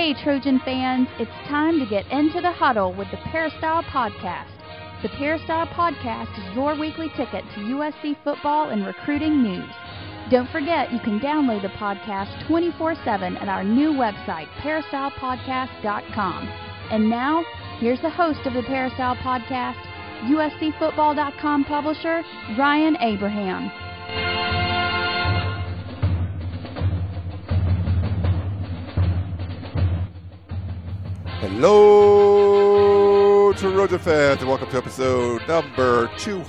Hey, Trojan fans, it's time to get into the huddle with the Peristyle Podcast. The Peristyle Podcast is your weekly ticket to USC football and recruiting news. Don't forget, you can download the podcast 24/7 at our new website, peristylepodcast.com. And now, here's the host of the Peristyle Podcast, USCfootball.com publisher, Ryan Abraham. Hello, Trojan fans, and welcome to episode number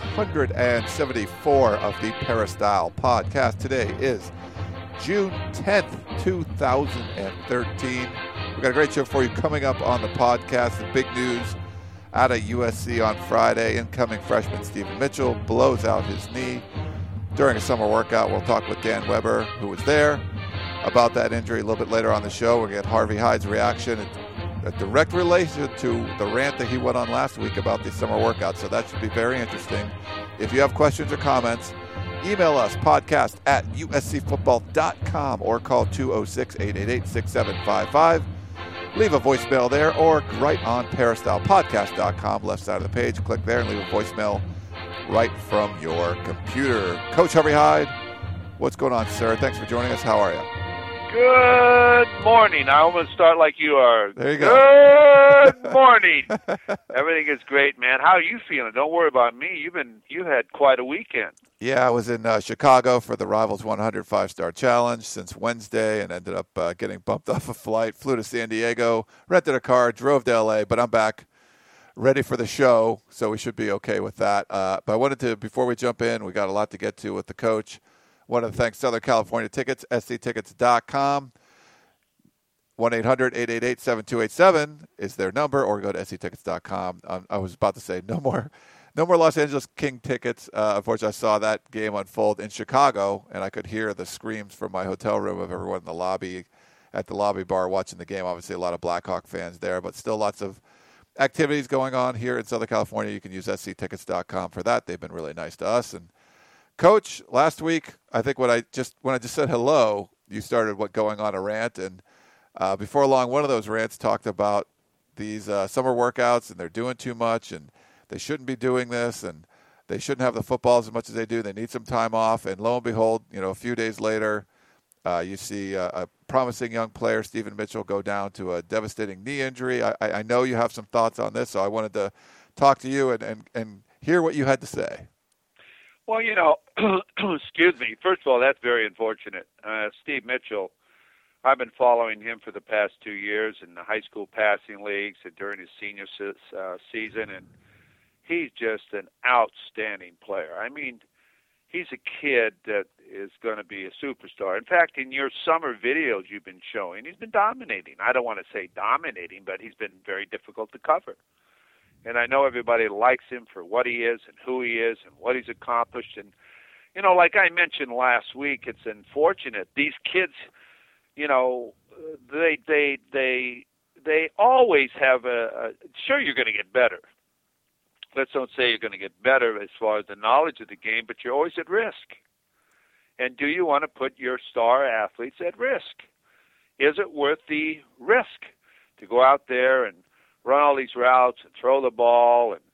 274 of the Peristyle Podcast. Today is June 10th, 2013. We've got a great show for you coming up on the podcast. The big news out of USC on Friday. Incoming freshman Stephen Mitchell blows out his knee during a summer workout. We'll talk with Dan Weber, who was there, about that injury a little bit later on the show. We'll get Harvey Hyde's reaction. A direct relation to the rant that he went on last week about the summer workout, so that should be very interesting. If you have questions or comments, email us, podcast@uscfootball.com, or call 206-888-6755. Leave a voicemail there, or right on peristylepodcast.com, left side of the page. Click there and leave a voicemail right from your computer. Coach Harvey Hyde, what's going on, sir? Thanks for joining us. How are you? Good morning. I almost start like you are. There you go. Good morning. Everything is great, man. How are you feeling? Don't worry about me. You had quite a weekend. Yeah, I was in Chicago for the Rivals 100 5-Star Challenge since Wednesday and ended up getting bumped off a flight, flew to San Diego, rented a car, drove to L.A., but I'm back ready for the show, so we should be okay with that. But I wanted to, before we jump in, we got a lot to get to with the coach. Wanted to thank Southern California Tickets, sctickets.com. 1-800-888-7287 is their number, or go to sctickets.com. I was about to say no more Los Angeles King tickets. Unfortunately, I saw that game unfold in Chicago, and I could hear the screams from my hotel room of everyone in the lobby, at the lobby bar watching the game. Obviously, a lot of Blackhawk fans there, but still lots of activities going on here in Southern California. You can use sctickets.com for that. They've been really nice to us. And Coach, last week, I think when I just said hello, you started going on a rant, and before long, one of those rants talked about these summer workouts, and they're doing too much, and they shouldn't be doing this, and they shouldn't have the football as much as they do. They need some time off, and lo and behold, a few days later, you see a promising young player, Stephen Mitchell, go down to a devastating knee injury. I know you have some thoughts on this, so I wanted to talk to you and hear what you had to say. Well, excuse me. First of all, that's very unfortunate. Steve Mitchell, I've been following him for the past 2 years in the high school passing leagues and during his senior season, and he's just an outstanding player. I mean, he's a kid that is going to be a superstar. In fact, in your summer videos you've been showing, he's been dominating. I don't want to say dominating, but he's been very difficult to cover. And I know everybody likes him for what he is and who he is and what he's accomplished. And, like I mentioned last week, it's unfortunate. These kids, they always have sure, you're going to get better. Let's don't say you're going to get better as far as the knowledge of the game, but you're always at risk. And do you want to put your star athletes at risk? Is it worth the risk to go out there and run all these routes and throw the ball and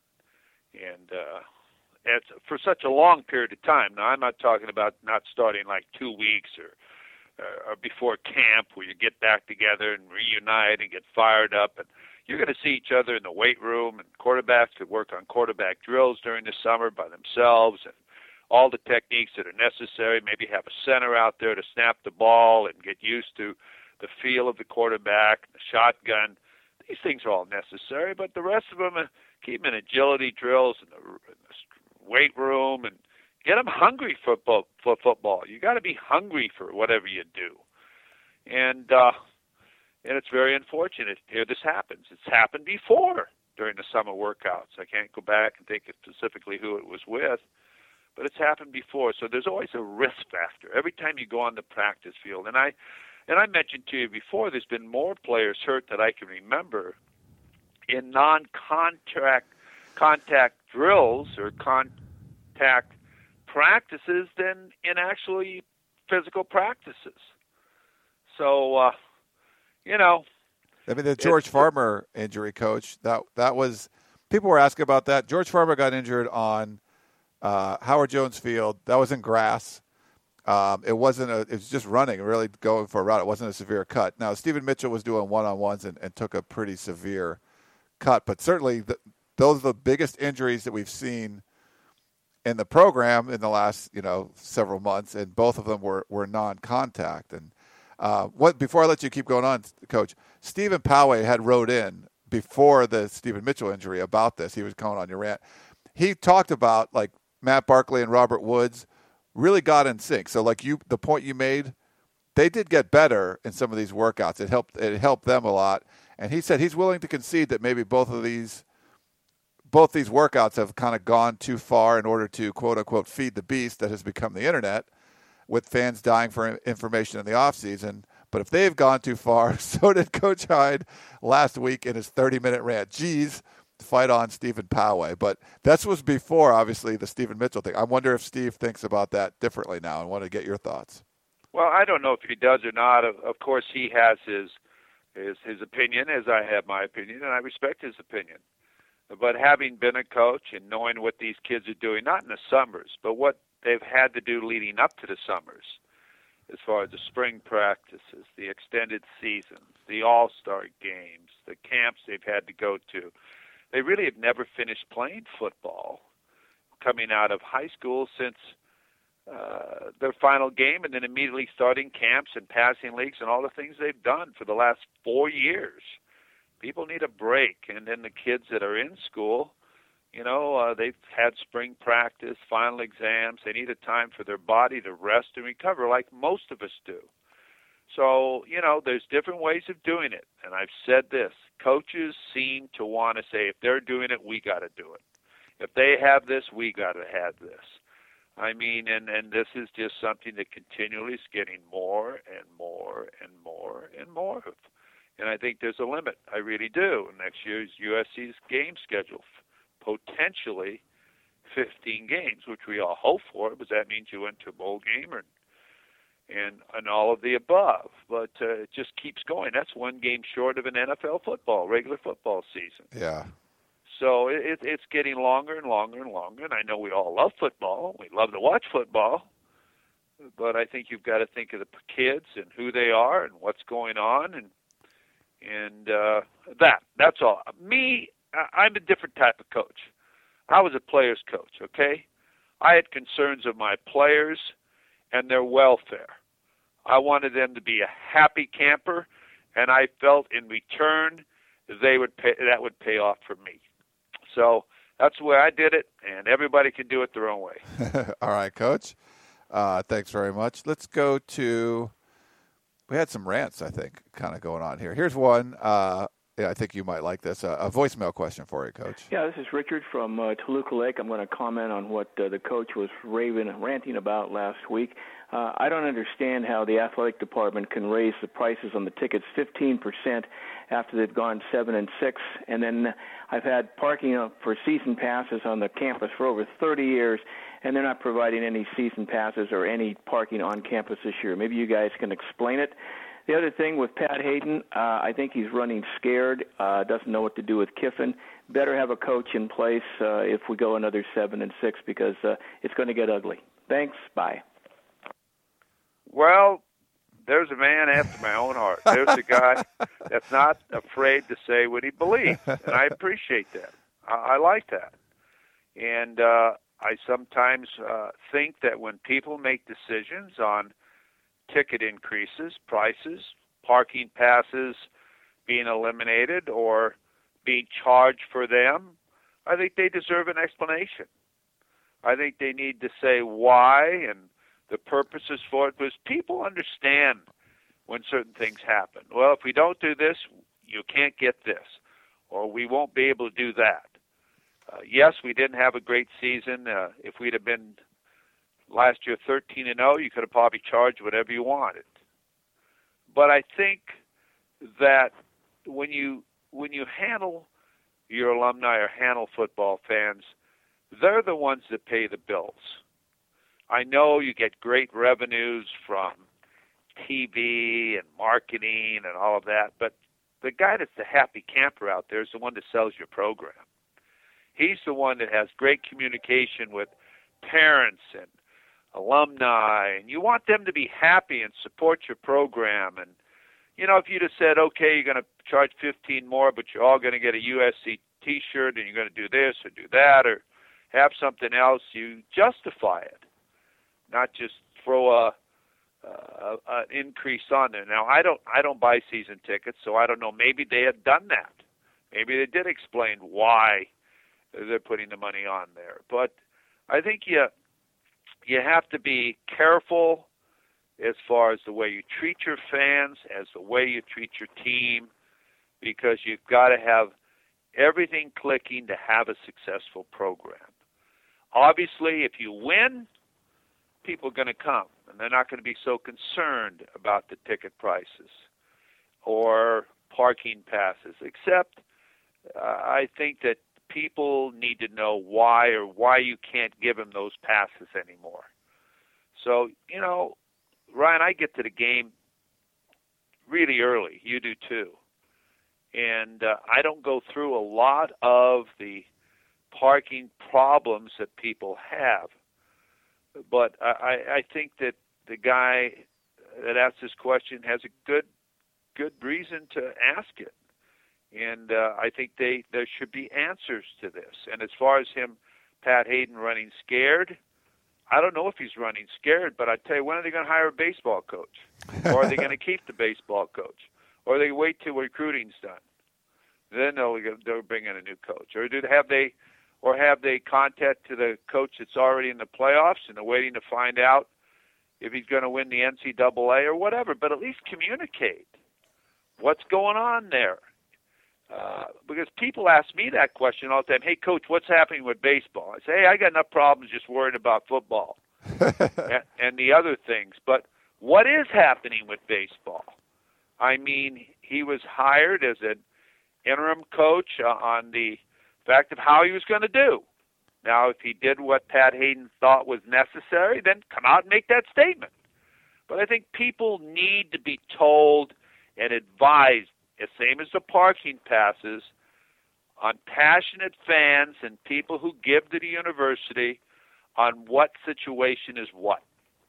it's for such a long period of time? Now, I'm not talking about not starting like 2 weeks or before camp where you get back together and reunite and get fired up. And you're going to see each other in the weight room, and quarterbacks could work on quarterback drills during the summer by themselves and all the techniques that are necessary. Maybe have a center out there to snap the ball and get used to the feel of the quarterback, the shotgun. These things are all necessary, but the rest of them, keep them in agility drills in the weight room and get them hungry for football. You got to be hungry for whatever you do. And it's very unfortunate here this happens. It's happened before during the summer workouts. I can't go back and think specifically who it was with, but it's happened before. So there's always a risk factor every time you go on the practice field. And I mentioned to you before, there's been more players hurt that I can remember in non-contact drills or contact practices than in actually physical practices. So, I mean, the George Farmer injury, Coach, that was – people were asking about that. George Farmer got injured on Howard Jones Field. That was in grass. It was just running, really going for a route. It wasn't a severe cut. Now, Stephen Mitchell was doing one-on-ones and took a pretty severe cut. But certainly those are the biggest injuries that we've seen in the program in the last, several months, and both of them were non-contact. And before I let you keep going on, Coach, Stephen Poway had wrote in before the Stephen Mitchell injury about this. He was going on your rant. He talked about, like, Matt Barkley and Robert Woods really got in sync. So, like, the point you made, they did get better in some of these workouts. It helped them a lot. And he said he's willing to concede that maybe both these workouts have kind of gone too far in order to, quote unquote, feed the beast that has become the internet, with fans dying for information in the offseason. But if they've gone too far, so did Coach Hyde last week in his 30-minute rant. Geez, fight on Stephen Poway. But that was before, obviously, the Stephen Mitchell thing. I wonder if Steve thinks about that differently now, and want to get your thoughts. Well, I don't know if he does or not. Of course, he has his opinion, as I have my opinion, and I respect his opinion. But having been a coach and knowing what these kids are doing, not in the summers, but what they've had to do leading up to the summers, as far as the spring practices, the extended seasons, the all-star games, the camps they've had to go to, they really have never finished playing football coming out of high school since their final game, and then immediately starting camps and passing leagues and all the things they've done for the last 4 years. People need a break. And then the kids that are in school, they've had spring practice, final exams. They need a time for their body to rest and recover like most of us do. So, there's different ways of doing it. And I've said this, coaches seem to want to say, if they're doing it, we got to do it. If they have this, we got to have this. I mean, and this is just something that continually is getting more and more and more and more of. And I think there's a limit. I really do. Next year's USC's game schedule, potentially 15 games, which we all hope for, because that means you went to a bowl game and all of the above. But it just keeps going. That's one game short of an NFL football, regular football season. Yeah. So it's getting longer and longer and longer. And I know we all love football. We love to watch football. But I think you've got to think of the kids and who they are and what's going on. And that's all. Me, I'm a different type of coach. I was a player's coach, okay? I had concerns of my players and their welfare. I wanted them to be a happy camper, and I felt in return that would pay off for me. So that's the way I did it, and everybody can do it their own way. All right, Coach. Thanks very much. Let's go to – we had some rants, I think, kind of going on here. Here's one. I think you might like this. A voicemail question for you, Coach. Yeah, this is Richard from Toluca Lake. I'm going to comment on what the coach was ranting about last week. I don't understand how the athletic department can raise the prices on the tickets 15% after they've gone 7 and 6, and then I've had parking for season passes on the campus for over 30 years, and they're not providing any season passes or any parking on campus this year. Maybe you guys can explain it. The other thing with Pat Hayden, I think he's running scared, doesn't know what to do with Kiffin. Better have a coach in place if we go another 7 and 6 because it's going to get ugly. Thanks. Bye. Well, there's a man after my own heart. There's a guy that's not afraid to say what he believes, and I appreciate that. I like that. And I sometimes think that when people make decisions on ticket increases, prices, parking passes being eliminated or being charged for them, I think they deserve an explanation. I think they need to say why and the purposes for it, because people understand when certain things happen. Well, if we don't do this, you can't get this, or we won't be able to do that. Yes, we didn't have a great season. If we'd have been last year 13-0, you could have probably charged whatever you wanted. But I think that when you handle your alumni or handle football fans, they're the ones that pay the bills. I know you get great revenues from TV and marketing and all of that, but the guy that's the happy camper out there is the one that sells your program. He's the one that has great communication with parents and alumni, and you want them to be happy and support your program. And, you know, if you'd have said, okay, you're going to charge $15 more, but you're all going to get a USC T-shirt, and you're going to do this or do that or have something else, you justify it, not just throw an increase on there. Now, I don't buy season tickets, so I don't know. Maybe they had done that. Maybe they did explain why they're putting the money on there. But I think you have to be careful as far as the way you treat your fans, as the way you treat your team, because you've got to have everything clicking to have a successful program. Obviously, if you win, people are going to come, and they're not going to be so concerned about the ticket prices or parking passes, except I think that people need to know why you can't give them those passes anymore. So, you know, Ryan, I get to the game really early. You do too. And I don't go through a lot of the parking problems that people have. But I think that the guy that asked this question has a good reason to ask it. And I think there should be answers to this. And as far as him, Pat Haden, running scared, I don't know if he's running scared, but I tell you, when are they going to hire a baseball coach? Or are they going to keep the baseball coach? Or they wait till recruiting's done? Then they'll bring in a new coach. Or have they contact to the coach that's already in the playoffs and they're waiting to find out if he's going to win the NCAA or whatever? But at least communicate what's going on there. Because people ask me that question all the time. Hey, Coach, what's happening with baseball? I say, hey, I got enough problems just worrying about football and the other things. But what is happening with baseball? I mean, he was hired as an interim coach on the fact of how he was going to do. Now, if he did what Pat Haden thought was necessary, then come out and make that statement. But I think people need to be told and advised, the same as the parking passes, on passionate fans and people who give to the university on what situation is what.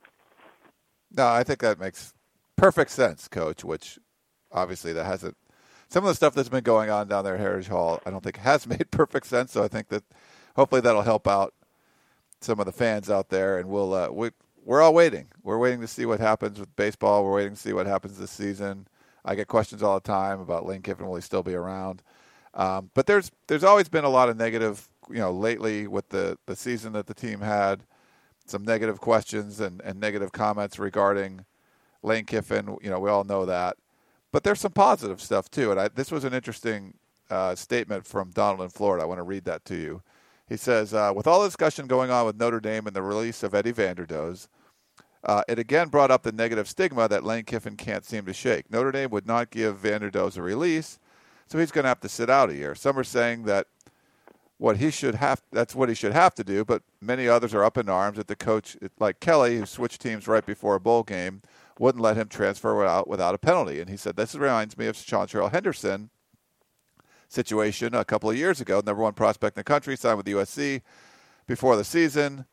No, I think that makes perfect sense, Coach, which obviously that hasn't. Some of the stuff that's been going on down there at Heritage Hall, I don't think has made perfect sense. So I think that hopefully that'll help out some of the fans out there. And we're all waiting. We're waiting to see what happens with baseball. We're waiting to see what happens this season. I get questions all the time about Lane Kiffin. Will he still be around? But there's always been a lot of negative, lately with the season that the team had, some negative questions and negative comments regarding Lane Kiffin. We all know that. But there's some positive stuff, too. And this was an interesting statement from Donald in Florida. I want to read that to you. He says, with all the discussion going on with Notre Dame and the release of Eddie Vanderdoes, it again brought up the negative stigma that Lane Kiffin can't seem to shake. Notre Dame would not give Vanderdoes a release, so he's going to have to sit out a year. Some are saying that that's what he should have to do, but many others are up in arms that the coach, like Kelly, who switched teams right before a bowl game, wouldn't let him transfer without a penalty. And he said, this reminds me of Sean Henderson situation a couple of years ago, number one prospect in the country, signed with USC before the season.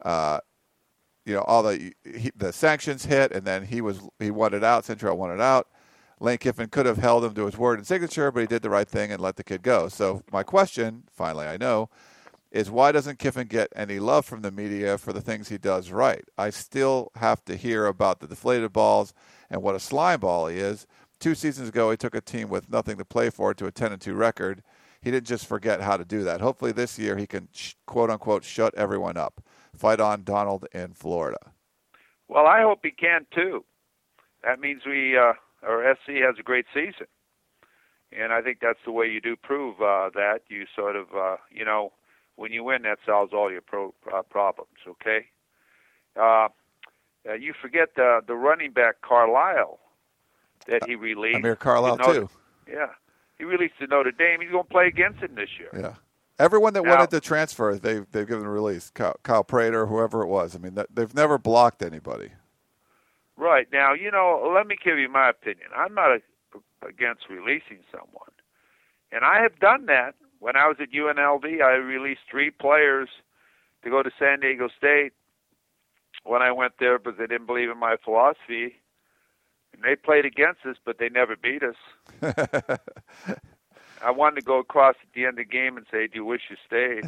All the sanctions hit, and then he wanted out. Central wanted out. Lane Kiffin could have held him to his word and signature, but he did the right thing and let the kid go. So my question, finally I know, is why doesn't Kiffin get any love from the media for the things he does right? I still have to hear about the deflated balls and what a slime ball he is. 2 seasons ago, he took a team with nothing to play for to a 10-2 record. He didn't just forget how to do that. Hopefully this year he can, quote-unquote, shut everyone up. Fight on, Donald in Florida. Well, I hope he can, too. That means our SC has a great season. And I think that's the way you do prove that. You sort of, when you win, that solves all your problems, okay? You forget the running back, Carlisle, that he released. Amir Carlisle, too. Yeah. He released to Notre Dame. He's going to play against him this year. Yeah. Everyone that wanted to transfer, they've given a release. Kyle Prater, whoever it was. I mean, they've never blocked anybody. Right. Now, let me give you my opinion. I'm not against releasing someone. And I have done that. When I was at UNLV, I released 3 players to go to San Diego State when I went there, but they didn't believe in my philosophy. And they played against us, but they never beat us. I wanted to go across at the end of the game and say, do you wish you stayed?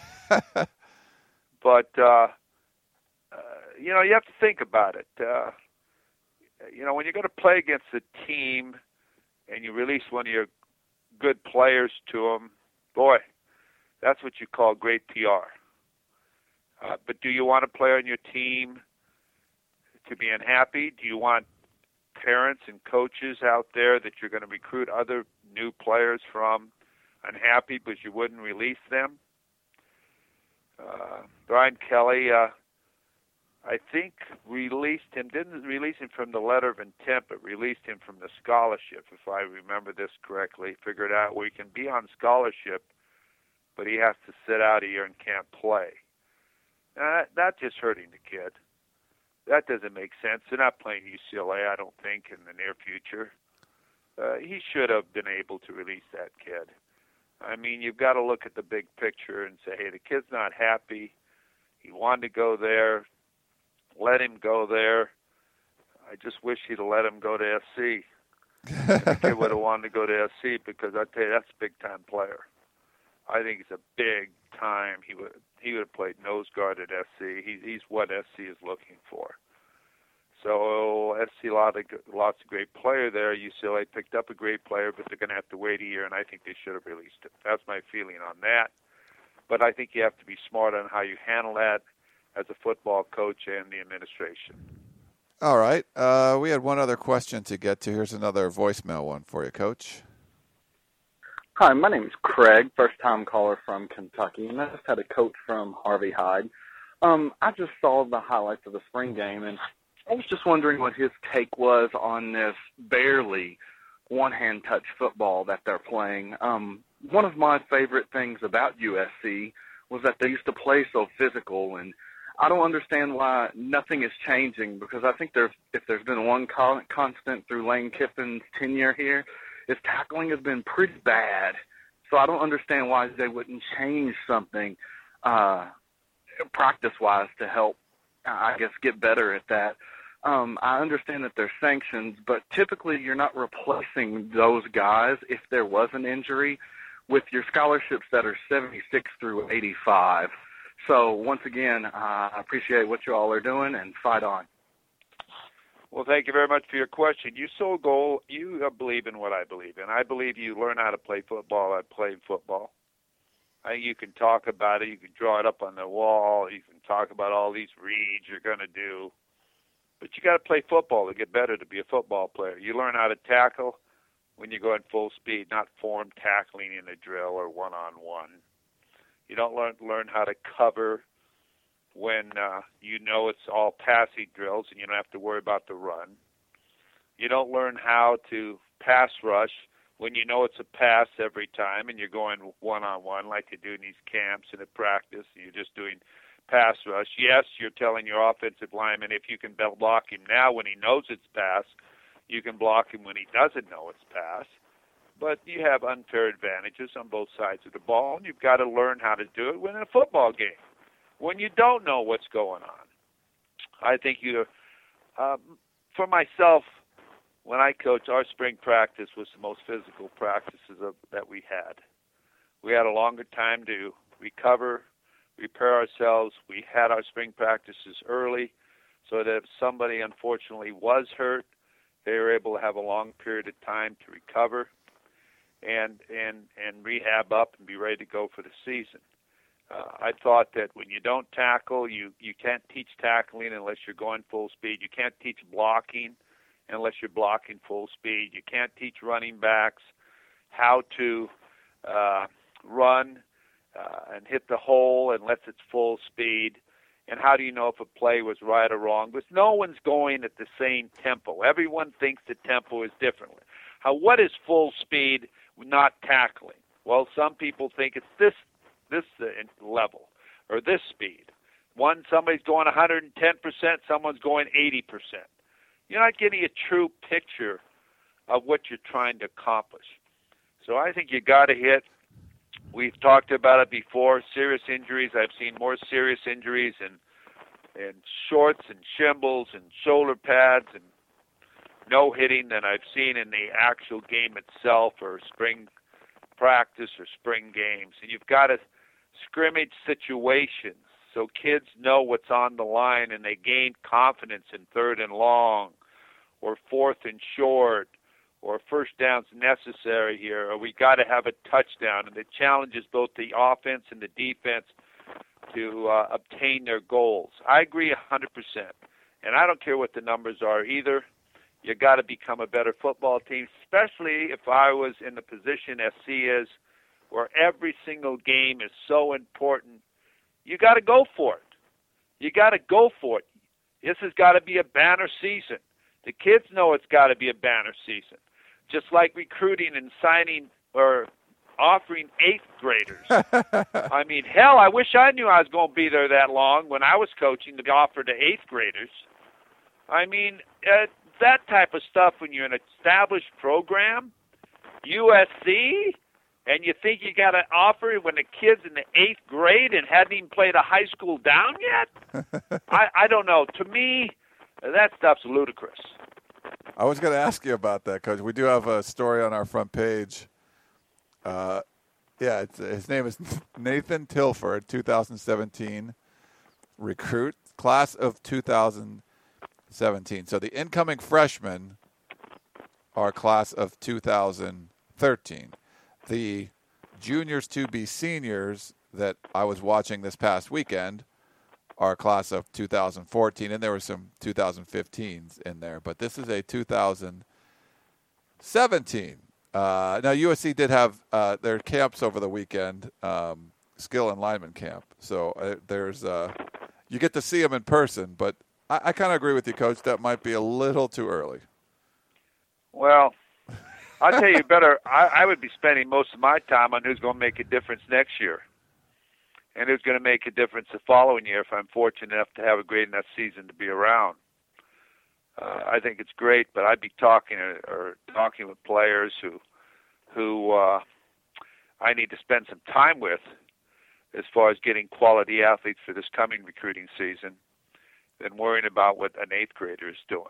But, you know, you have to think about it. You know, when you're going to play against a team and you release one of your good players to them, boy, that's what you call great PR. But do you want a player on your team to be unhappy? Do you want parents and coaches out there that you're going to recruit other new players from unhappy because you wouldn't release them? Brian Kelly, I think didn't release him from the letter of intent, but released him from the scholarship, if I remember this correctly. Figured out where he can be on scholarship, but he has to sit out a year and can't play. That's just hurting the kid. That doesn't make sense. They're not playing UCLA, I don't think, in the near future. He should have been able to release that kid. I mean, you've got to look at the big picture and say, hey, the kid's not happy. He wanted to go there. Let him go there. I just wish he'd have let him go to SC. The kid would have wanted to go to SC because I tell you, that's a big-time player. I think he's a big-time. He would have played nose guard at SC. He's what SC is looking for. So SC lots of great player there. UCLA picked up a great player, but they're going to have to wait a year, and I think they should have released him. That's my feeling on that. But I think you have to be smart on how you handle that as a football coach and the administration. All right. We had one other question to get to. Here's another voicemail one for you, Coach. Hi, my name is Craig, first-time caller from Kentucky, and I just had a coach from Harvey Hyde. I just saw the highlights of the spring game, and I was just wondering what his take was on this barely one-hand touch football that they're playing. One of my favorite things about USC was that they used to play so physical, and I don't understand why nothing is changing, because I think if there's been one constant through Lane Kiffin's tenure here, his tackling has been pretty bad. So I don't understand why they wouldn't change something practice-wise to help, I guess, get better at that. I understand that there's sanctions, but typically you're not replacing those guys if there was an injury with your scholarships that are 76 through 85. So once again, I appreciate what you all are doing, and fight on. Well, thank you very much for your question. You believe in what I believe in. I believe you learn how to play football by playing football. I think you can talk about it. You can draw it up on the wall. You can talk about all these reads you're going to do. But you got to play football to get better, to be a football player. You learn how to tackle when you go at full speed, not form tackling in a drill or one-on-one. You don't learn how to cover when you know it's all passing drills and you don't have to worry about the run. You don't learn how to pass rush when you know it's a pass every time and you're going one-on-one like you do in these camps and at practice, and you're just doing pass rush. Yes, you're telling your offensive lineman if you can block him now when he knows it's pass, you can block him when he doesn't know it's pass. But you have unfair advantages on both sides of the ball, and you've got to learn how to do it in a football game when you don't know what's going on. I think for myself, when I coached, our spring practice was the most physical practices that we had. We had a longer time to recover, repair ourselves. We had our spring practices early so that if somebody unfortunately was hurt, they were able to have a long period of time to recover and rehab up and be ready to go for the season. I thought that when you don't tackle, you can't teach tackling unless you're going full speed. You can't teach blocking unless you're blocking full speed. You can't teach running backs how to run and hit the hole unless it's full speed. And how do you know if a play was right or wrong? Because no one's going at the same tempo. Everyone thinks the tempo is different. What is full speed not tackling? Well, some people think it's this level or this speed. Somebody's going 110%, someone's going 80%. You're not getting a true picture of what you're trying to accomplish. So I think you got to hit. We've talked about it before, serious injuries. I've seen more serious injuries in shorts and shimbles and shoulder pads and no hitting than I've seen in the actual game itself or spring practice or spring games. And you've got to scrimmage situations so kids know what's on the line and they gain confidence in 3rd and long or 4th and short or first downs necessary here, or we got to have a touchdown. And it challenges both the offense and the defense to obtain their goals. I agree 100%. And I don't care what the numbers are either. You got to become a better football team, especially if I was in the position SC is, where every single game is so important. You got to go for it. You got to go for it. This has got to be a banner season. The kids know it's got to be a banner season. Just like recruiting and signing or offering 8th graders. I mean, hell, I wish I knew I was going to be there that long when I was coaching to offer to 8th graders. I mean, that type of stuff when you're an established program, USC, and you think you got to offer it when the kid's in the 8th grade and hadn't even played a high school down yet? I don't know. To me, that stuff's ludicrous. I was going to ask you about that, Coach. We do have a story on our front page. His name is Nathan Tilford, 2017 recruit, class of 2017. So the incoming freshmen are class of 2013. The juniors to be seniors that I was watching this past weekend are class of 2014, and there were some 2015s in there. But this is a 2017. Now, USC did have their camps over the weekend, skill and lineman camp. So there's you get to see them in person. But I kind of agree with you, Coach. That might be a little too early. Well, I'll tell you better. I would be spending most of my time on who's going to make a difference next year and who's going to make a difference the following year if I'm fortunate enough to have a great enough season to be around. I think it's great, but I'd be talking with players who I need to spend some time with as far as getting quality athletes for this coming recruiting season than worrying about what an 8th grader is doing.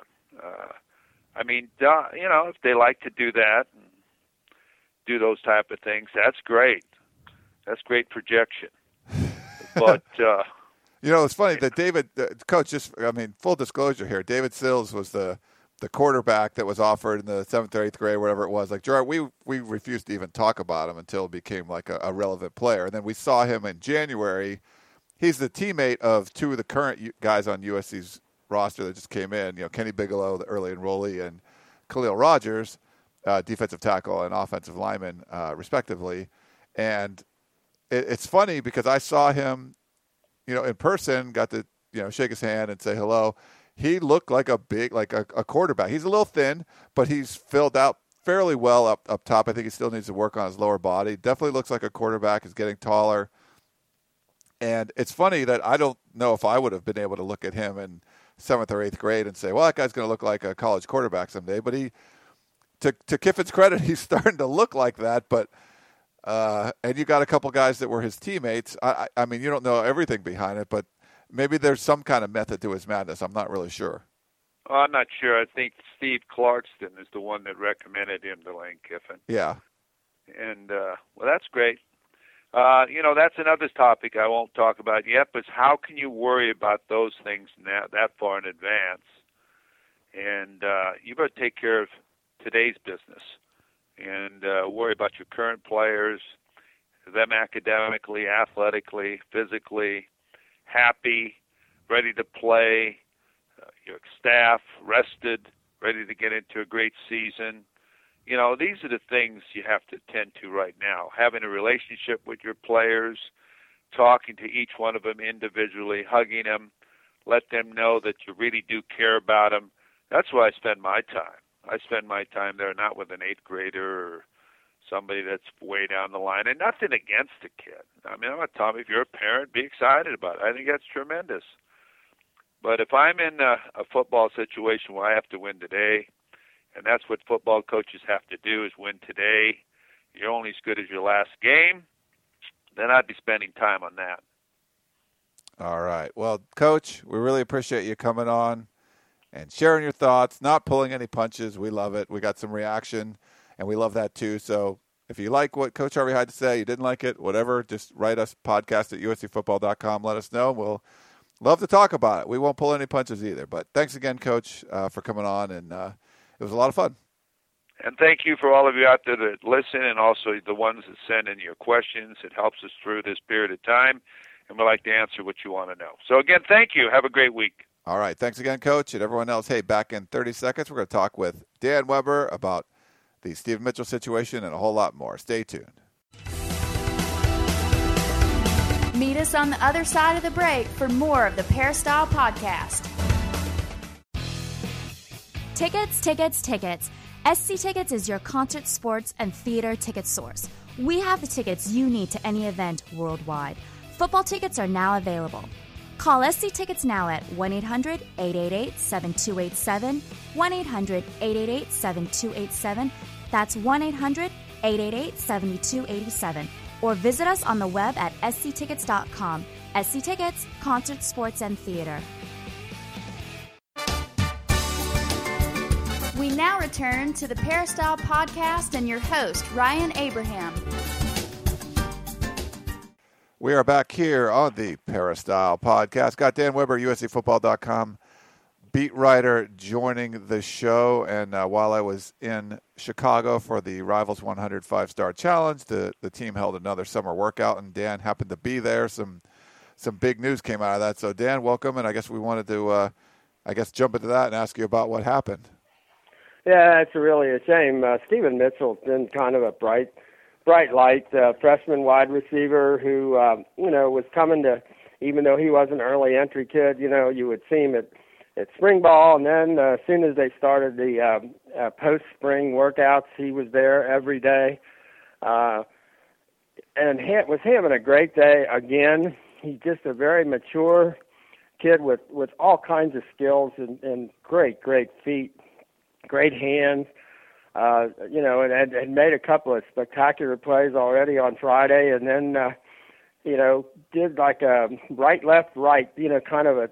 I mean, if they like to do that and do those type of things, that's great. That's great projection. But it's funny that David, Coach, full disclosure here, David Sills was the quarterback that was offered in the 7th or 8th grade, whatever it was. Like, Gerard, we refused to even talk about him until it became like a relevant player. And then we saw him in January. He's the teammate of 2 of the current guys on USC's roster that just came in, Kenny Bigelow, the early enrollee, and Khalil Rogers, defensive tackle and offensive lineman, respectively. And it's funny because I saw him, in person, got to, shake his hand and say hello. He looked like a quarterback. He's a little thin, but he's filled out fairly well up top. I think he still needs to work on his lower body. Definitely looks like a quarterback. He's getting taller. And it's funny that I don't know if I would have been able to look at him in 7th or 8th grade and say, well, that guy's going to look like a college quarterback someday. But to Kiffin's credit, he's starting to look like that. But and you got a couple guys that were his teammates. I mean, you don't know everything behind it, but maybe there's some kind of method to his madness. I'm not really sure. Well, I'm not sure. I think Steve Clarkston is the one that recommended him to Lane Kiffin. Yeah. And, that's great. That's another topic I won't talk about yet, but how can you worry about those things now, that far in advance? And you better take care of today's business and worry about your current players, them academically, athletically, physically, happy, ready to play, your staff rested, ready to get into a great season. These are the things you have to attend to right now. Having a relationship with your players, talking to each one of them individually, hugging them, let them know that you really do care about them. That's where I spend my time. I spend my time there not with an 8th grader or somebody that's way down the line. And nothing against the kid. I mean, I'm not telling you, if you're a parent, be excited about it. I think that's tremendous. But if I'm in a football situation where I have to win today, And that's what football coaches have to do, is win today. You're only as good as your last game. Then I'd be spending time on that. All right. Well, Coach, we really appreciate you coming on and sharing your thoughts, not pulling any punches. We love it. We got some reaction, and we love that too. So if you like what Coach Harvey had to say, you didn't like it, whatever, just write us, podcast@uscfootball.com. Let us know. We'll love to talk about it. We won't pull any punches either. But thanks again, Coach, for coming on, and it was a lot of fun. And thank you for all of you out there that listen, and also the ones that send in your questions. It helps us through this period of time, and we'd like to answer what you want to know. So, again, thank you. Have a great week. All right. Thanks again, Coach, and everyone else. Hey, back in 30 seconds, we're going to talk with Dan Weber about the Steve Mitchell situation and a whole lot more. Stay tuned. Meet us on the other side of the break for more of the Peristyle Podcast. Tickets, tickets, tickets. SC Tickets is your concert, sports, and theater ticket source. We have the tickets you need to any event worldwide. Football tickets are now available. Call SC Tickets now at 1-800-888-7287, 1-800-888-7287. That's 1-800-888-7287. Or visit us on the web at sctickets.com. SC Tickets, concert, sports, and theater. We now return to the Peristyle Podcast and your host, Ryan Abraham. We are back here on the Peristyle Podcast. Got Dan Weber, USCFootball.com beat writer, joining the show. And while I was in Chicago for the Rivals 100 5-Star Challenge, the team held another summer workout, and Dan happened to be there. Some big news came out of that. So, Dan, welcome. And I guess we wanted to, jump into that and ask you about what happened. Yeah, it's really a shame. Stephen Mitchell's been kind of a bright light freshman wide receiver who, was coming to, even though he was an early entry kid, you would see him at spring ball. And then as soon as they started the post-spring workouts, he was there every day. And was having a great day again. He's just a very mature kid with all kinds of skills and great feet. Great hands, and had made a couple of spectacular plays already on Friday, and then, did like a right, left, right, kind of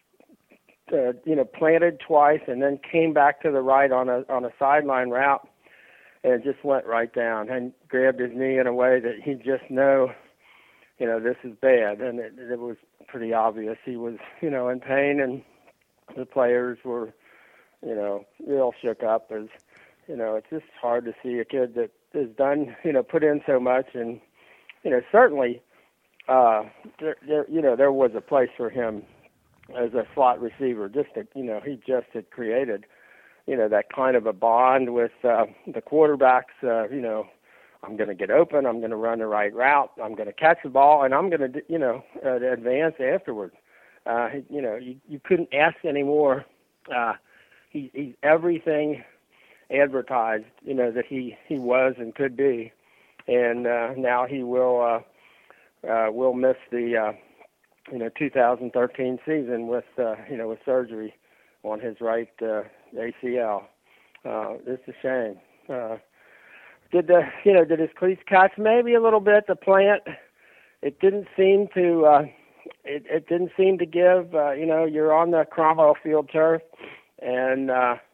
planted twice, and then came back to the right on a sideline route, and just went right down and grabbed his knee in a way that he just this is bad, and it was pretty obvious. He was, in pain, and the players were, real shook up. As it's just hard to see a kid that has done, put in so much, and certainly, there was a place for him as a slot receiver. Just that, he just had created, that kind of a bond with the quarterbacks. I'm going to get open. I'm going to run the right route. I'm going to catch the ball, and I'm going to, advance afterwards. You couldn't ask any more. He's everything advertised, that he was and could be, and now he will miss the 2013 season with with surgery on his right ACL. It's a shame. Did his cleats catch maybe a little bit? The plant, it didn't seem to. It didn't seem to give. You're on the Cromwell Field turf. And,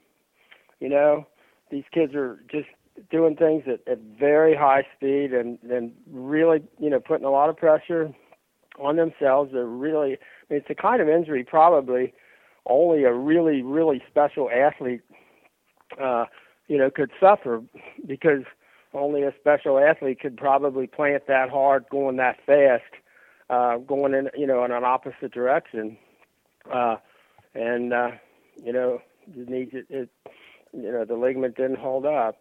these kids are just doing things at very high speed and really, putting a lot of pressure on themselves. They're really, it's the kind of injury probably only a really, really special athlete, could suffer, because only a special athlete could probably plant that hard, going that fast, going in, in an opposite direction. The knee, the ligament didn't hold up,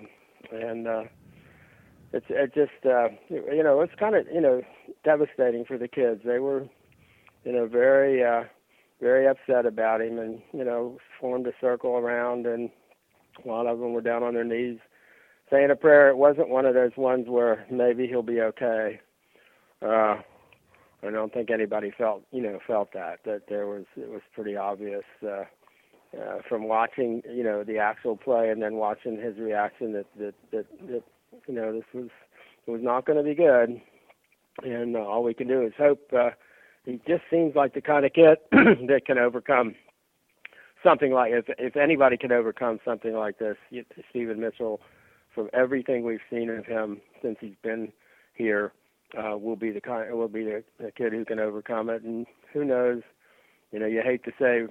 it's kind of, devastating for the kids. They were, very, very upset about him, and, formed a circle around, and a lot of them were down on their knees saying a prayer. It wasn't one of those ones where maybe he'll be okay. I don't think anybody felt that it was pretty obvious, from watching, the actual play and then watching his reaction that this was not going to be good. And all we can do is hope. He just seems like the kind of kid that can overcome something like, if anybody can overcome something like this, Stephen Mitchell, from everything we've seen of him since he's been here, will be the kid who can overcome it. And who knows? You hate to say,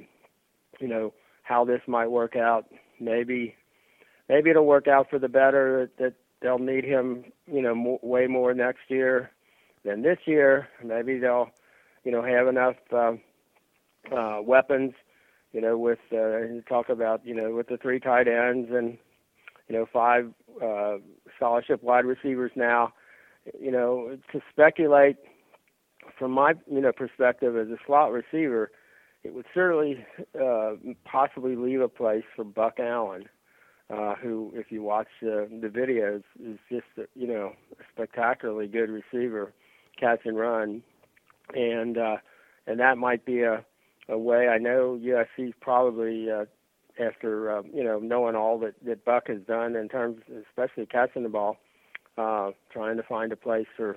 how this might work out. Maybe it'll work out for the better. That they'll need him, way more next year than this year. Maybe they'll, have enough weapons. With you talk about, with the 3 tight ends and 5 scholarship wide receivers now. To speculate from my perspective as a slot receiver, it would certainly possibly leave a place for Buck Allen, who, if you watch the videos, is just a spectacularly good receiver, catch and run, and that might be a way. I know USC's probably after knowing all that Buck has done in terms, especially catching the ball, trying to find a place for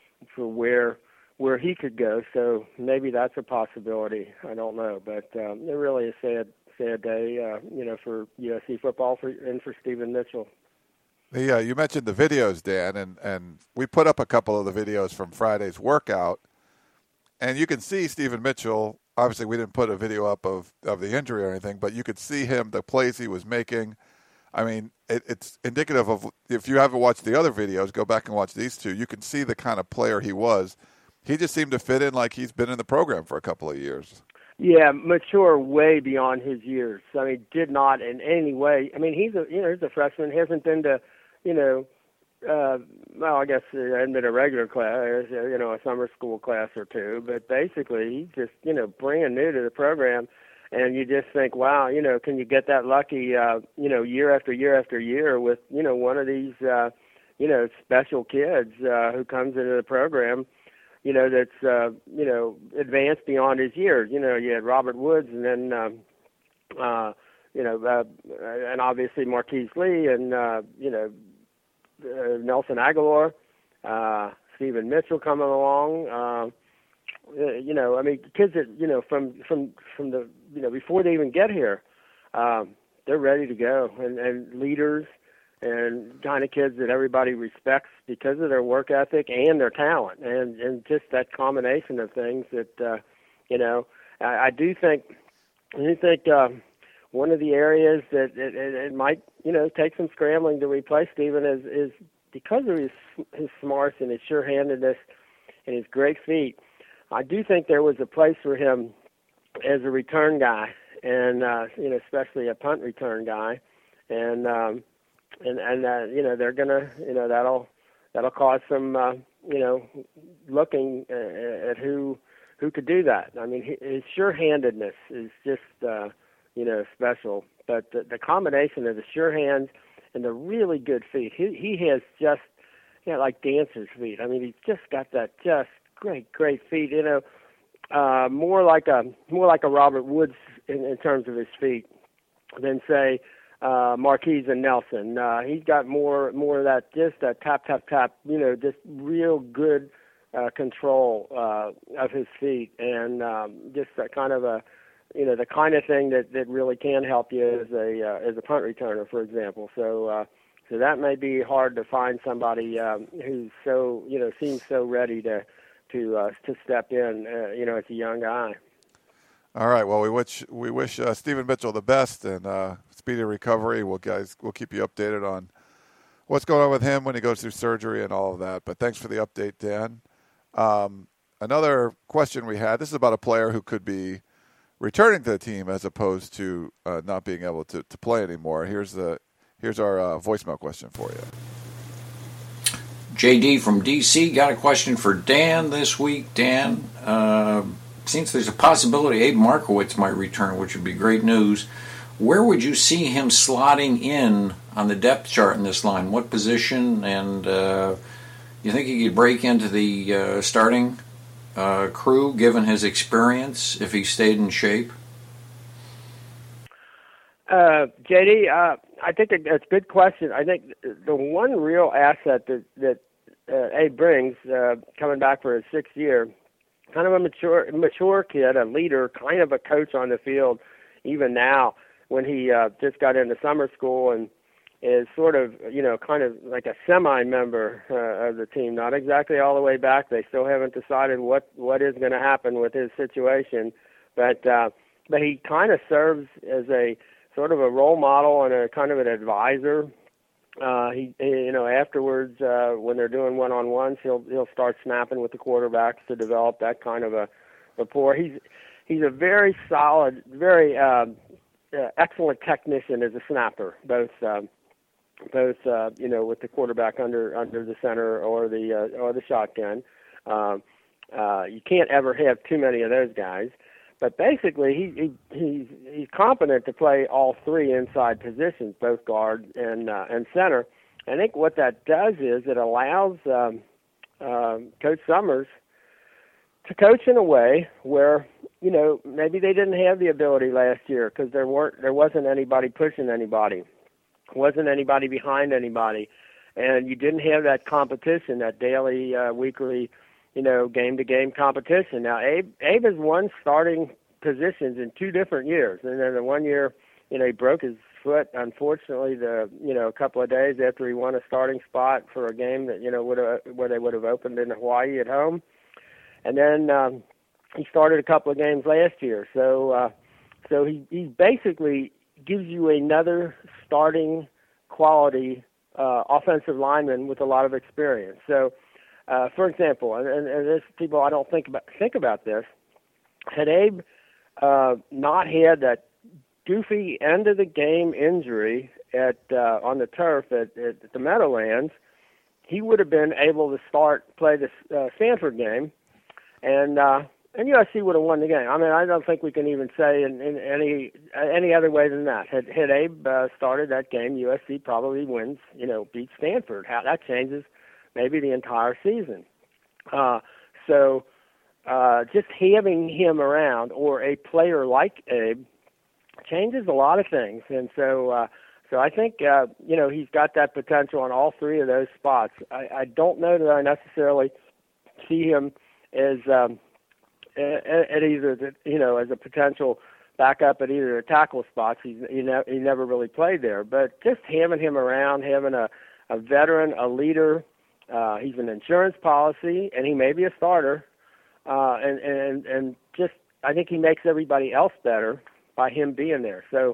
where he could go. So maybe that's a possibility. I don't know, but it really is a sad day, for USC football and for Stephen Mitchell. You mentioned the videos, Dan, and we put up a couple of the videos from Friday's workout, and you can see Stephen Mitchell. Obviously, we didn't put a video up of the injury or anything, but you could see him, the plays he was making. I mean, it's indicative of, if you haven't watched the other videos, go back and watch these 2. You can see the kind of player he was. He just seemed to fit in like he's been in the program for a couple of years. Yeah, mature way beyond his years. I mean, did not in any way. I mean, he's a freshman. Hasn't been to, I guess it hadn't been a regular class, a summer school class or 2. But basically, he's just, brand new to the program. And you just think, wow, can you get that lucky, year after year after year with, one of these, special kids who comes into the program, that's, advanced beyond his years. You had Robert Woods and then, and obviously Marquise Lee and, Nelson Aguilar, Stephen Mitchell coming along. I mean, kids that, from the, before they even get here, they're ready to go, and leaders and kind of kids that everybody respects because of their work ethic and their talent, and just that combination of things that, I do think one of the areas that it might, take some scrambling to replace Stephen is because of his smarts and his sure-handedness and his great feet. I do think there was a place for him as a return guy, and especially a punt return guy, and they're gonna, that'll cause some looking at who could do that. I mean, his sure-handedness is just special, but the combination of the sure hands and the really good feet, he has just like dancer's feet. I mean, he's just got that just great feet. More like a Robert Woods in terms of his feet than say Marquise and Nelson. He's got more of that, just that tap, just real good control of his feet, and just that kind of a, the kind of thing that really can help you as a punt returner, for example. So that may be hard to find somebody who's so, seems so ready to step in, as a young guy. All right. Well, we wish Stephen Mitchell the best and speedy recovery. We'll keep you updated on what's going on with him when he goes through surgery and all of that. But thanks for the update, Dan. Another question we had. This is about a player who could be returning to the team as opposed to not being able to play anymore. Here's our voicemail question for you. JD from DC got a question for Dan this week. Dan, since there's a possibility Abe Markowitz might return, which would be great news, where would you see him slotting in on the depth chart in this line? What position? And you think he could break into the starting crew given his experience if he stayed in shape? JD, I think it's a good question. I think the one real asset that Abe brings, coming back for his 6th year, kind of a mature kid, a leader, kind of a coach on the field, even now when he just got into summer school and is sort of, kind of like a semi-member of the team, not exactly all the way back. They still haven't decided what is going to happen with his situation, but he kind of serves as a sort of a role model and a kind of an advisor. He afterwards, when they're doing one-on-ones, he'll start snapping with the quarterbacks to develop that kind of a rapport. He's a very solid, very excellent technician as a snapper, both with the quarterback under the center or the shotgun. You can't ever have too many of those guys. But basically, he's competent to play all 3 inside positions, both guard and center. I think what that does is it allows Coach Summers to coach in a way where maybe they didn't have the ability last year because there wasn't anybody pushing anybody, wasn't anybody behind anybody, and you didn't have that competition, that daily, weekly, game-to-game competition. Now, Abe has won starting positions in 2 different years, and then the 1 year, he broke his foot, unfortunately, a couple of days after he won a starting spot for a game that where they would have opened in Hawaii at home, and then he started a couple of games last year. So he basically gives you another starting quality offensive lineman with a lot of experience. So. For example, and there's people I don't think about this. Had Abe not had that goofy end of the game injury on the turf at the Meadowlands, he would have been able to play the Stanford game, and USC would have won the game. I mean, I don't think we can even say in any other way than that. Had Abe started that game, USC probably wins. Beats Stanford. How that changes maybe the entire season. So just having him around or a player like Abe changes a lot of things. And so I think, he's got that potential on all 3 of those spots. I don't know that I necessarily see him as at either, as a potential backup at either of the tackle spots. He never really played there. But just having him around, having a veteran, a leader, he's an insurance policy, and he may be a starter, and just I think he makes everybody else better by him being there. So,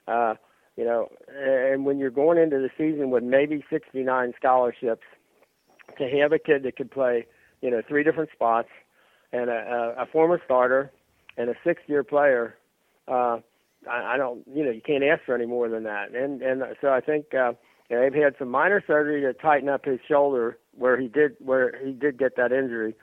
and when you're going into the season with maybe 69 scholarships, to have a kid that could play, 3 different spots, and a former starter, and a 6th-year player, I don't, you can't ask for any more than that. And so I think. Abe had some minor surgery to tighten up his shoulder where he did get that injury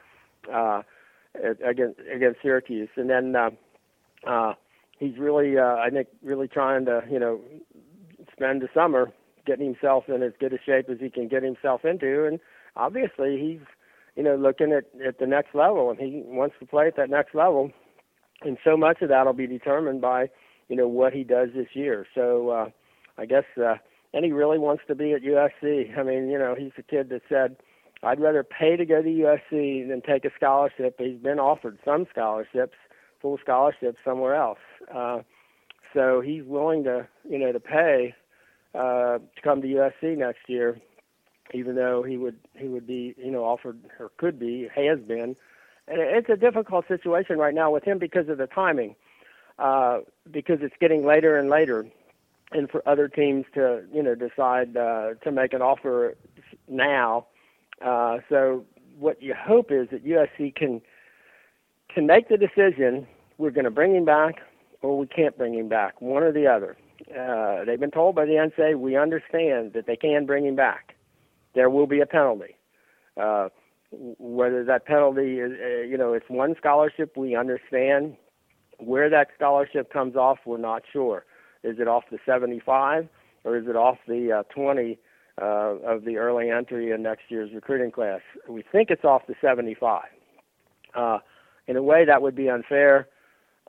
against Syracuse, and then he's really I think really trying to spend the summer getting himself in as good a shape as he can get himself into, and obviously he's looking at the next level, and he wants to play at that next level, and so much of that will be determined by what he does this year. So I guess. And he really wants to be at USC. I mean, he's a kid that said, I'd rather pay to go to USC than take a scholarship. He's been offered some scholarships, full scholarships somewhere else. So he's willing to, to pay to come to USC next year, even though he would be, offered or could be, has been. And it's a difficult situation right now with him because of the timing, because it's getting later and later. And for other teams to, decide to make an offer now. So what you hope is that USC can make the decision, we're going to bring him back or we can't bring him back, one or the other. They've been told by the NCAA, we understand that they can bring him back. There will be a penalty. Whether that penalty is, it's one scholarship, we understand. Where that scholarship comes off, we're not sure. Is it off the 75 or is it off the 20 of the early entry in next year's recruiting class? We think it's off the 75. In a way, that would be unfair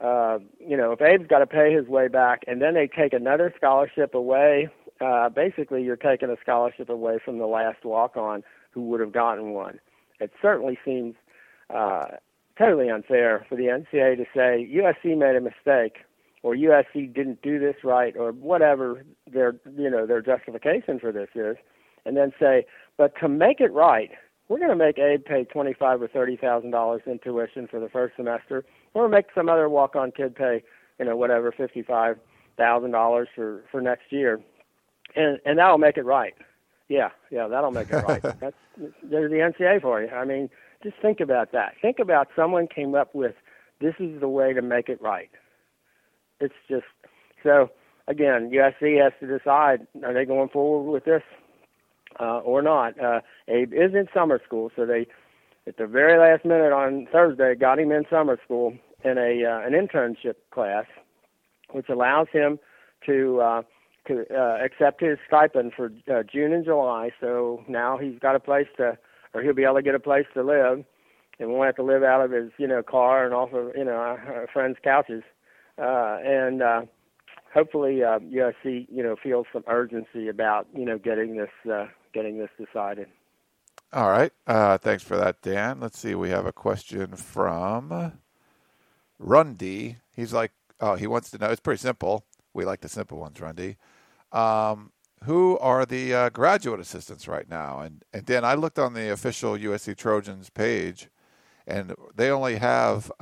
if Abe's got to pay his way back and then they take another scholarship away, basically you're taking a scholarship away from the last walk-on who would have gotten one. It certainly seems totally unfair for the NCAA to say USC made a mistake or USC didn't do this right or whatever their justification for this is, and then say, but to make it right, we're going to make Abe pay $25,000 or $30,000 in tuition for the first semester, or make some other walk-on kid pay, whatever, $55,000 for next year, and that'll make it right. Yeah, that'll make it right. There's the NCAA for you. I mean, just think about that. Think about someone came up with, this is the way to make it right. It's just, so, again, USC has to decide, are they going forward with this or not? Abe is in summer school, so they, at the very last minute on Thursday, got him in summer school in an internship class, which allows him to accept his stipend for June and July. So now he's got a place or he'll be able to get a place to live, and won't have to live out of his car and off of friends' couches. And hopefully USC feels some urgency about getting this decided. All right. Thanks for that, Dan. Let's see. We have a question from Rundy. He's like, he wants to know. It's pretty simple. We like the simple ones, Rundy. Who are the graduate assistants right now? And Dan, I looked on the official USC Trojans page, and they only have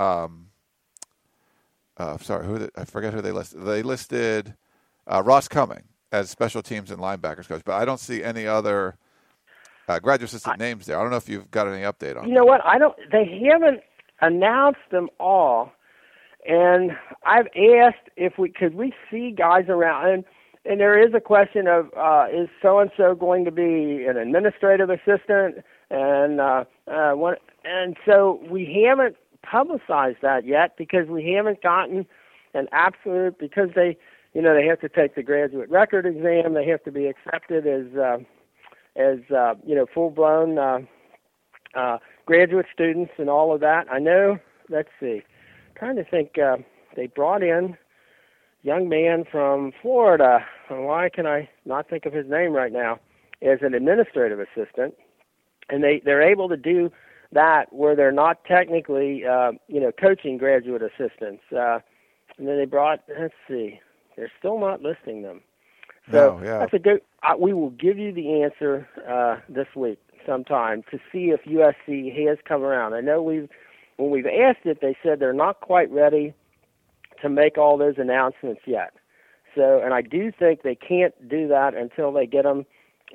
I forget who they listed. They listed Ross Cumming as special teams and linebackers coach, but I don't see any other graduate assistant names there. I don't know if you've got any update on that. You know what? They haven't announced them all, and I've asked could we see guys around, and there is a question of is so-and-so going to be an administrative assistant, and so we haven't publicized that yet because we haven't gotten an absolute, because they have to take the graduate record exam, they have to be accepted as full-blown graduate students and all of that. I know, let's see, trying to think, they brought in a young man from Florida, why can I not think of his name right now, as an administrative assistant, and they're able to do that where they're not technically, coaching graduate assistants. And then they brought, let's see, they're still not listing them. So that's a good, we will give you the answer this week sometime to see if USC has come around. I know when we've asked it, they said they're not quite ready to make all those announcements yet. So, and I do think they can't do that until they get them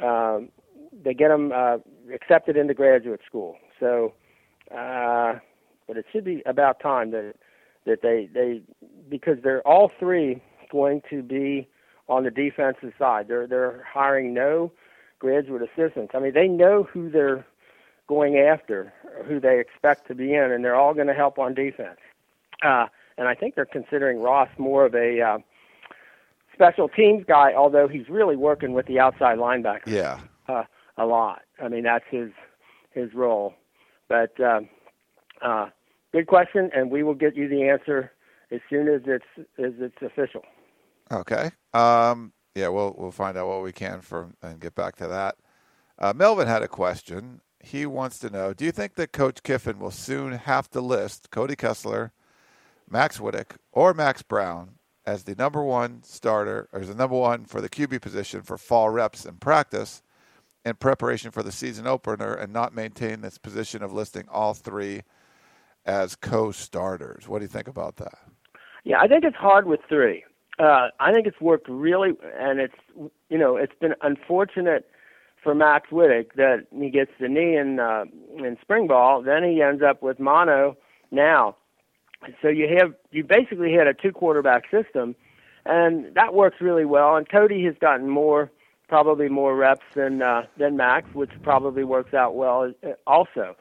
accepted into graduate school. So, but it should be about time that they because they're all three going to be on the defensive side. They're hiring no graduate assistants. I mean, they know who they're going after, who they expect to be in, and they're all going to help on defense. And I think they're considering Ross more of a special teams guy, although he's really working with the outside linebackers a lot. I mean, that's his role. But good question, and we will get you the answer as soon as it's official. Okay. We'll find out what we can and get back to that. Melvin had a question. He wants to know, do you think that Coach Kiffin will soon have to list Cody Kessler, Max Wittek, or Max Brown as the number one starter, or as the number one for the QB position for fall reps and practice in preparation for the season opener, and not maintain this position of listing all three as co-starters? What do you think about that? Yeah, I think it's hard with three. I think it's worked really, and it's been unfortunate for Max Wittek that he gets the knee in spring ball, then he ends up with mono now. So you basically had a two quarterback system, and that works really well. And Cody has gotten probably more reps than Max, which probably works out well also.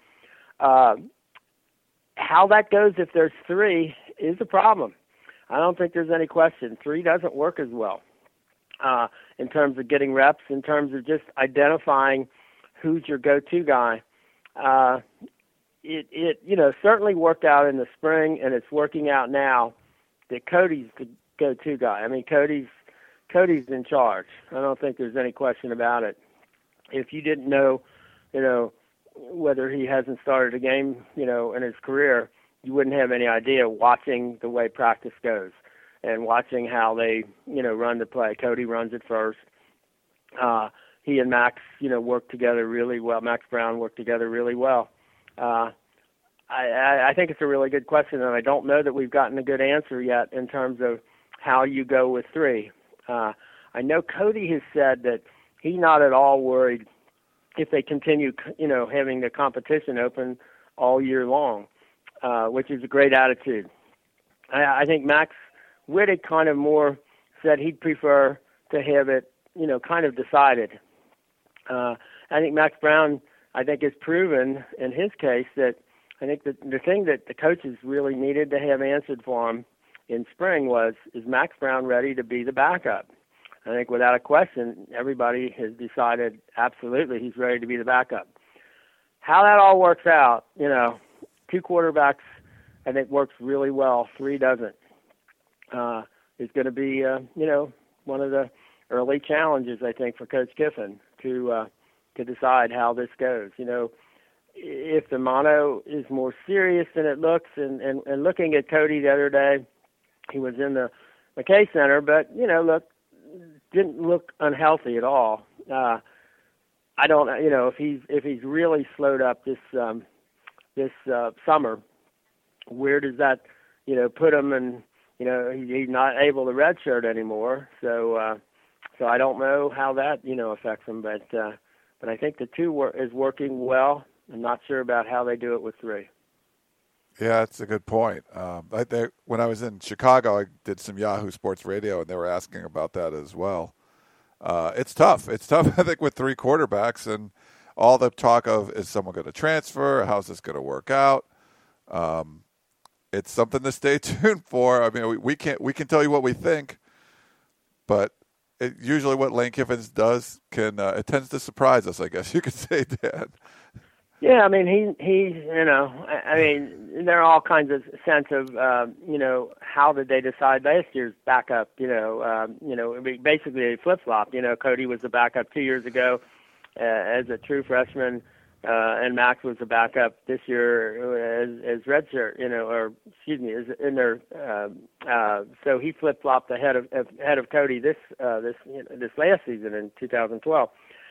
How that goes if there's three is a problem. I don't think there's any question. Three doesn't work as well in terms of getting reps, in terms of just identifying who's your go-to guy. It certainly worked out in the spring, and it's working out now Cody's the go-to guy. I mean, Cody's in charge. I don't think there's any question about it. If you didn't know, whether he hasn't started a game, in his career, you wouldn't have any idea watching the way practice goes and watching how they, run the play. Cody runs it first. He and Max, work together really well. Max Brown work together really well. I think it's a really good question, and I don't know that we've gotten a good answer yet in terms of how you go with three. I know Cody has said that he's not at all worried if they continue, having the competition open all year long, which is a great attitude. I think Max Wittek kind of more said he'd prefer to have it, kind of decided. I think Max Brown, has proven in his case that I think that the thing that the coaches really needed to have answered for him in spring is Max Brown ready to be the backup? I think without a question, everybody has decided absolutely he's ready to be the backup. How that all works out, two quarterbacks, I think works really well. Three doesn't. It's going to be, one of the early challenges, I think, for Coach Kiffin to decide how this goes. If the mono is more serious than it looks, and looking at Cody the other day, he was in the McKay Center, but, didn't look unhealthy at all. I don't, if he's really slowed up this summer, where does that, put him? And he's not able to redshirt anymore. So I don't know how that affects him. But I think the two is working well. I'm not sure about how they do it with three. Yeah, that's a good point. When I was in Chicago, I did some Yahoo Sports Radio, and they were asking about that as well. It's tough. It's tough, I think, with three quarterbacks, and all the talk of, is someone going to transfer? How's this going to work out? It's something to stay tuned for. I mean, we can tell you what we think, but usually what Lane Kiffin does it tends to surprise us, I guess you could say, Dan. Yeah, I mean, he's there are all kinds of sense of, how did they decide last year's backup? Basically a flip-flop. Cody was the backup 2 years ago as a true freshman, and Max was the backup this year as redshirt, is in there. So he flip-flopped ahead of Cody this last season in 2012.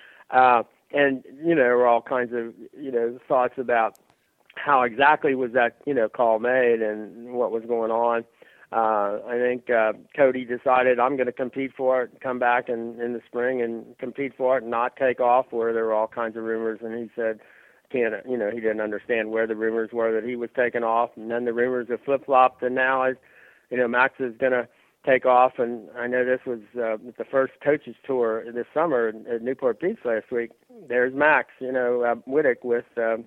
And, there were all kinds of, thoughts about how exactly was that, call made and what was going on. I think Cody decided, I'm going to compete for it, come back in the spring and compete for it and not take off, where there were all kinds of rumors. And he said, he didn't understand where the rumors were that he was taking off. And then the rumors have flip-flopped, and now, Max is going to take off. And I know this was the first coaches tour this summer at Newport Beach last week. There's Max, Wittek with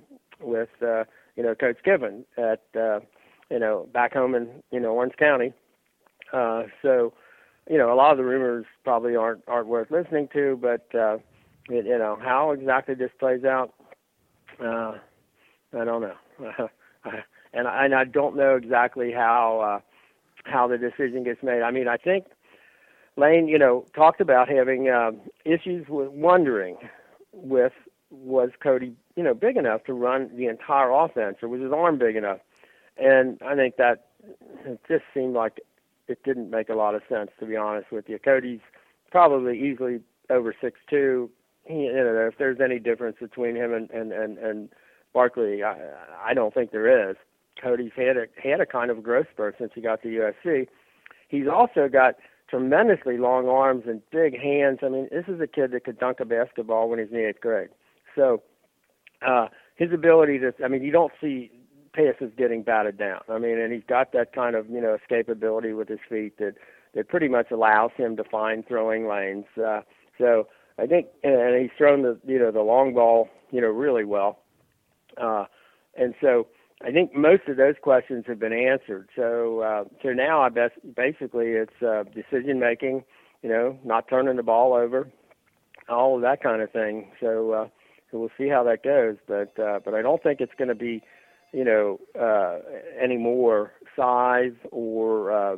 Coach Kiffin at, back home in, Orange County. So, a lot of the rumors probably aren't worth listening to, but, how exactly this plays out, I don't know. And I don't know exactly how the decision gets made. I mean, I think Lane, talked about having issues with wondering was Cody, big enough to run the entire offense, or was his arm big enough? And I think that it just seemed like it didn't make a lot of sense, to be honest with you. Cody's probably easily over 6'2". If there's any difference between him and Barkley, I don't think there is. Cody's had a kind of growth spurt since he got to USC. He's also got tremendously long arms and big hands. I mean, this is a kid that could dunk a basketball when he's in the 8th grade. So his ability to, you don't see passes getting batted down. And he's got that kind of, escapability with his feet that pretty much allows him to find throwing lanes. So I think, and he's thrown the long ball, really well. And so I think most of those questions have been answered. So now basically it's decision making, not turning the ball over, all of that kind of thing. So we'll see how that goes. But I don't think it's going to be, any more size or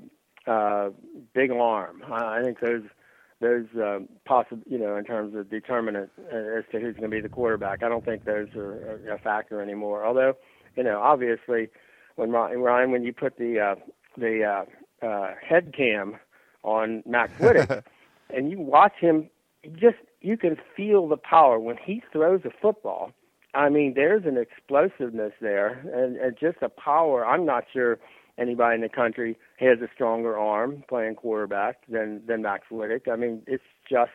big arm. I think those possible, in terms of determinant as to who's going to be the quarterback. I don't think those are a factor anymore. Although, obviously, when Ryan, when you put the head cam on Max Whittick and you watch him, you can feel the power when he throws a football. I mean, there's an explosiveness there and just a power. I'm not sure anybody in the country has a stronger arm playing quarterback than Max Whittick. I mean, it's just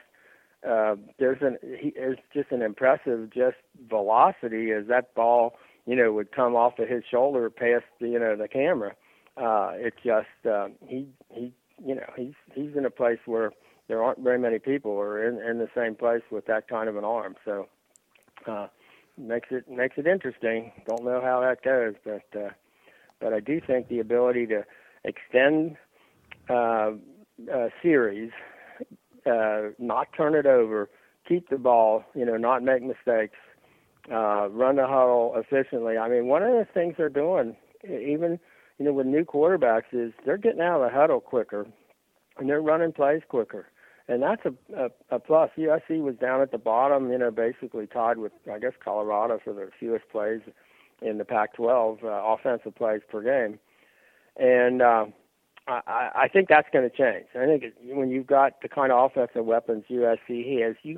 it's just an impressive velocity as that ball would come off of his shoulder past the camera. It's just he's in a place where there aren't very many people who are in the same place with that kind of an arm. So makes it interesting. Don't know how that goes, but I do think the ability to extend a series, not turn it over, keep the ball, not make mistakes, run the huddle efficiently. I mean, one of the things they're doing, even with new quarterbacks, is they're getting out of the huddle quicker, and they're running plays quicker. And that's a plus. USC was down at the bottom, basically tied with, I guess, Colorado for the fewest plays in the Pac-12, offensive plays per game. And I think that's going to change. I think when you've got the kind of offensive weapons USC has, you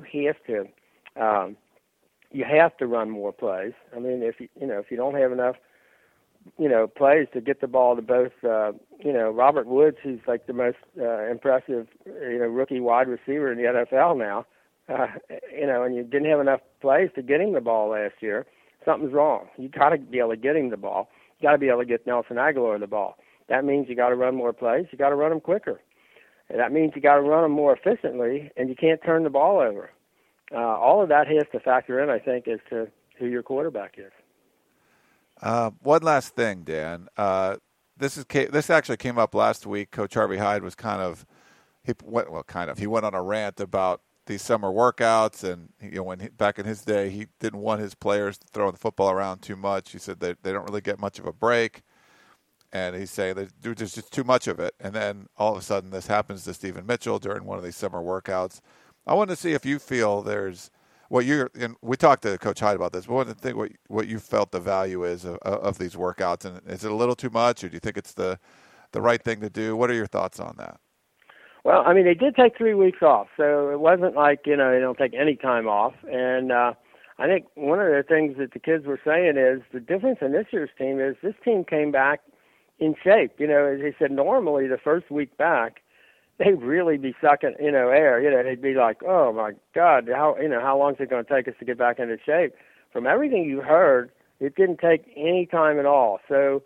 have to run more plays. I mean, if you don't have enough, plays to get the ball to both, Robert Woods, who's like the most impressive, rookie wide receiver in the NFL now, and you didn't have enough plays to get him the ball last year, something's wrong. You got to be able to get him the ball. You got to be able to get Nelson Aguilar the ball. That means you got to run more plays. You got to run them quicker. And that means you got to run them more efficiently, and you can't turn the ball over. All of that has to factor in, I think, as to who your quarterback is. One last thing, Dan. This actually came up last week. Coach Harvey Hyde was he went on a rant about these summer workouts, and back in his day, he didn't want his players throwing the football around too much. He said they don't really get much of a break, and he's saying there's just too much of it. And then all of a sudden, this happens to Stephen Mitchell during one of these summer workouts. I wanted to see if you feel there's we talked to Coach Hyde about this. We wanted to think what you felt the value is of these workouts, and is it a little too much, or do you think it's the right thing to do? What are your thoughts on that? Well, I mean, they did take 3 weeks off, so it wasn't like, they don't take any time off. And I think one of the things that the kids were saying is the difference in this year's team is this team came back in shape. As they said, normally the first week back, they'd really be sucking, air. They'd be like, oh, my God, how long is it going to take us to get back into shape? From everything you heard, it didn't take any time at all. So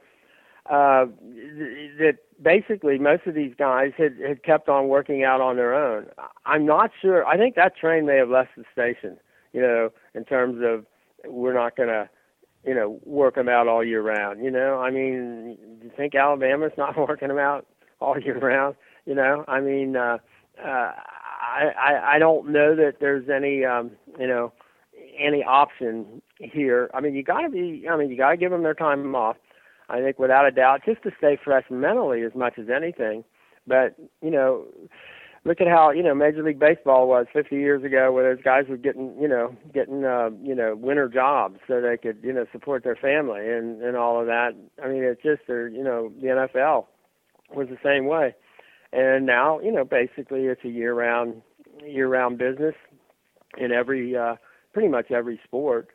that basically most of these guys had kept on working out on their own. I'm not sure. I think that train may have left the station, in terms of we're not going to, work them out all year round. I mean, do you think Alabama's not working them out all year round? I mean, I don't know that there's any, any option here. I mean, you got to give them their time off. I think without a doubt, just to stay fresh mentally as much as anything. But, look at how, Major League Baseball was 50 years ago, where those guys were getting winter jobs so they could, support their family and all of that. I mean, it's just, the NFL was the same way. And now, basically it's a year-round business in pretty much every sport.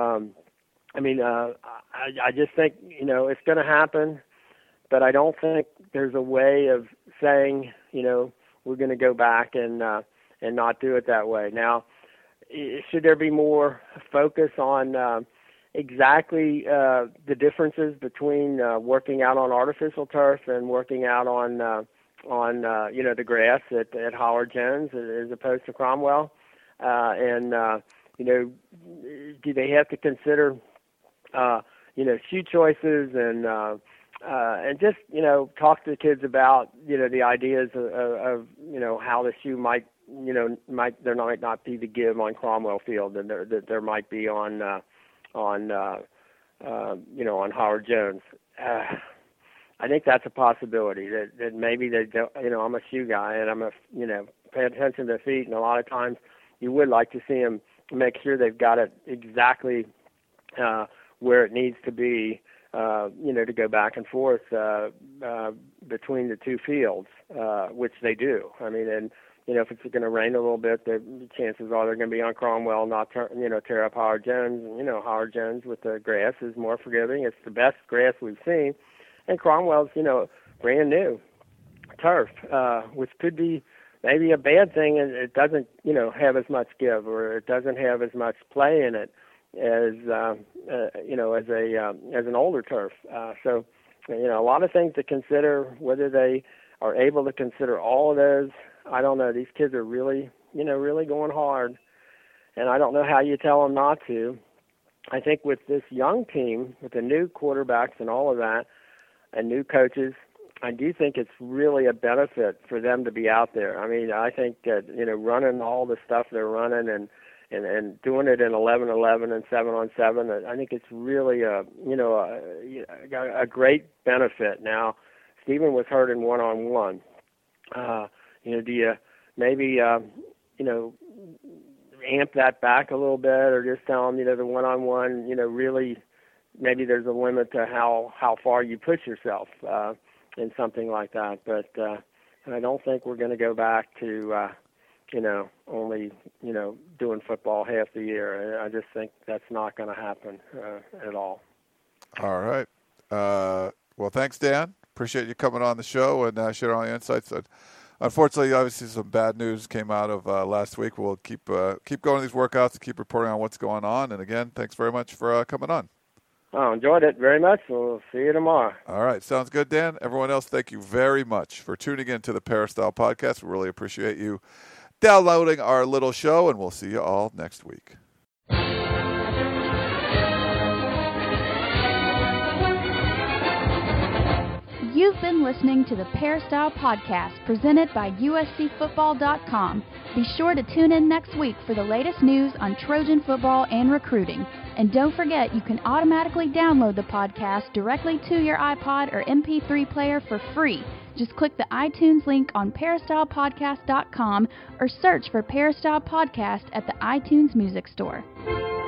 I just think, it's going to happen, but I don't think there's a way of saying, we're going to go back and not do it that way. Now, should there be more focus on exactly the differences between working out on artificial turf and working out on the grass at Howard Jones as opposed to Cromwell? Do they have to consider shoe choices and just, talk to the kids about, the ideas of how the shoe might there might not be the give on Cromwell Field and there might be on Howard Jones. I think that's a possibility that maybe they don't. I'm a shoe guy, and I'm pay attention to their feet, and a lot of times you would like to see them make sure they've got it exactly where it needs to be, to go back and forth between the two fields, which they do. I mean, and if it's going to rain a little bit, the chances are they're going to be on Cromwell, not tear up Howard Jones. Howard Jones with the grass is more forgiving. It's the best grass we've seen, and Cromwell's brand new turf, which could be maybe a bad thing, and it doesn't have as much give, or it doesn't have as much play in it as as an older turf. So a lot of things to consider. Whether they are able to consider all of those, I don't know. These kids are really going hard, and I don't know how you tell them not to. I think with this young team, with the new quarterbacks and all of that, and new coaches, I do think it's really a benefit for them to be out there. I mean, I think that running all the stuff they're running and doing it in 11-11 and 7-on-7, I think it's really a great benefit. Now, Stephen was hurt in 1-on-1. Do you maybe amp that back a little bit, or just tell them the 1-on-1, really maybe there's a limit to how far you push yourself in something like that. But I don't think we're going to go back to only doing football half the year. I just think that's not going to happen at all. All right. Well, thanks, Dan. Appreciate you coming on the show and sharing all your insights. Unfortunately, obviously, some bad news came out of last week. We'll keep going to these workouts and keep reporting on what's going on. And again, thanks very much for coming on. I enjoyed it very much. We'll see you tomorrow. All right. Sounds good, Dan. Everyone else, thank you very much for tuning in to the Peristyle Podcast. We really appreciate you downloading our little show, and we'll see you all next week. You've been listening to the Peristyle Podcast presented by USCFootball.com. Be sure to tune in next week for the latest news on Trojan football and recruiting. And don't forget, you can automatically download the podcast directly to your iPod or MP3 player for free. Just click the iTunes link on peristylepodcast.com or search for Peristyle Podcast at the iTunes Music Store.